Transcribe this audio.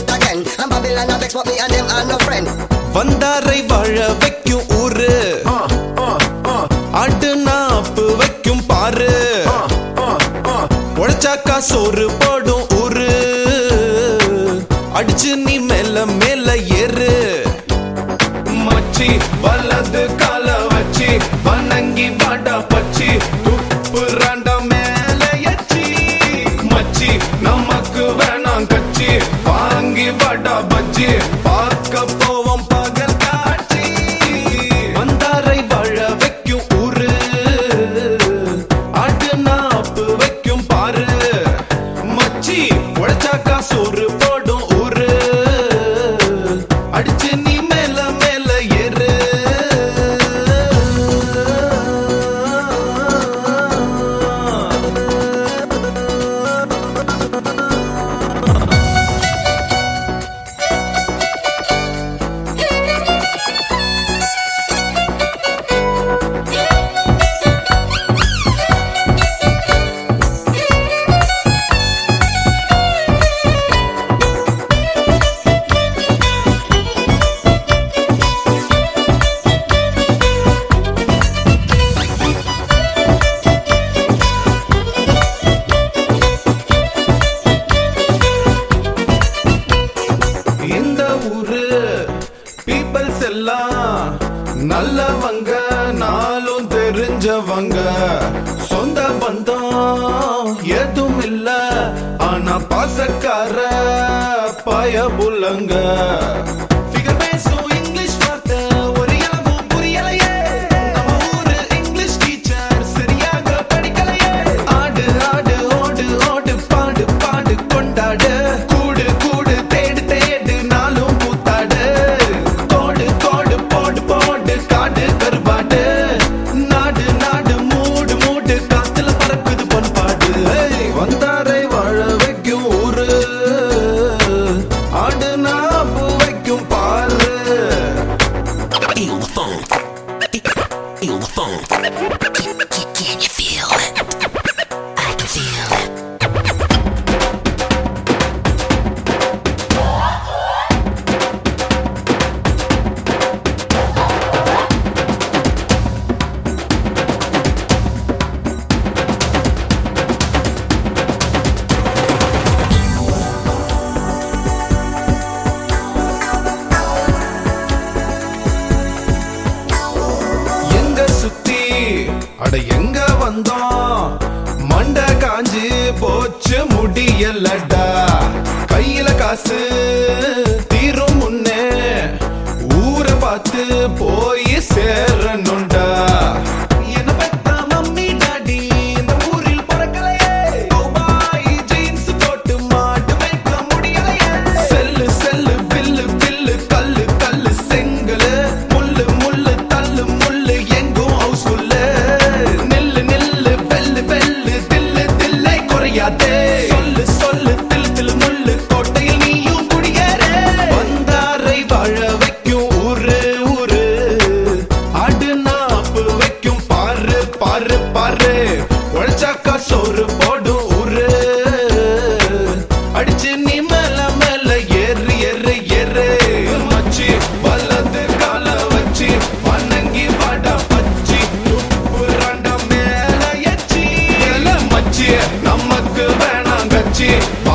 it again. And Babylon a vex but me and them are no friend. வந்தாரை வாழ வைக்கும் ஊரு ஆட்டு நாப்பு வைக்கும் பாரு உழைச்சாக்கா சோறு போடும் ஊரு அடிச்சு நீ மேல மேல ஏறு மச்சி வலது கால வச்சி வணங்கி வாடா பச்சி துப்புறாண்ட மேல எச்சி மச்சி நமக்கு வேணாம் கச்சி வாங்கி வாடா பச்சி பார்க்க போவோம் பகல் காட்சி வந்தாரை வாழ வைக்கும் ஊரு ஆட்டு நாப்பு வைக்கும் பாரு மச்சி உழைச்சாக்கா சோறு போடும் ஊரு அடிச்சு நீ மேல மேல ஏறு இந்த ஊரு பீப்பிள்ஸ் எல்லாம் நல்லவங்க நாளும் தெரிஞ்சவங்க சொந்த பந்தம் எதுவும் இல்ல ஆனா பாசக்கார பயபுலங்க Figure பேசும் இங்கிலீஷ் வார்த்தை ஒரு இளவும் புரியலையே நம்ம ஊரு இங்கிலீஷ் டீச்சர் சரியாக படிக்கலையே ஆடு ஆடு ஓடு ஓடு பாடு பாடு கொண்டாடு கூடு கூடு தேடு தேடு நாளும் கூத்தாடு கோடு கோடு போடு போடு காடு கருவாடு நாடு நாடு மூடு மூடு காத்துல பறக்குது பொன்பாடு வந்தாரை வாழ வைக்கும் ஊரு ஆடு நாப்பு வைக்கும் பாரு Feel the funk. Feel the funk. Can you feel it? I can feel it. எங்க சுத்தி அட எங்க வந்தோம் மண்ட காஞ்சு போச்சு முடியலடா கையில காசு தீரும் முன்னே ஊரை பார்த்து போய் சேரணும்டா என்ன பெத்த மம்மி டாடி இந்த ஊரில் பிறக்கலையே கௌபாய் ஜீன்ஸ் போட்டு மாட்டு வைக்க முடியலையே செல்லு செல்லு பில்லு பில்லு கல்லு கல்லு செங்கலு முள்ளு முள்ளு தள்ளு முள்ளு எங்கும் ஹவுஸ்ஃபுல்லு நில்லு நில்லு வெல்லு வெல்லு தில்லு தில்லை குறையாதே சொல்லு சொல்லு தில்லு தில்லு முள்ளு கோட்டையில் நீயும் குடியேறு வந்தாரை வாழ வைக்கும் ஊரு ஊரு ஆடு நாப்பு வைக்கும் பாரு பாரு பாரு உழைச்சாக்கா சோறு போடும் ஊரு அடிச்சு நீ மேல மேல ஏறு ஏறு ஏறு மச்சி வலது கால வச்சி வணங்கி வாடா பச்சி துப்புறாண்ட மேல எச்சி மச்சி நமக்கு வேணாம் கச்சி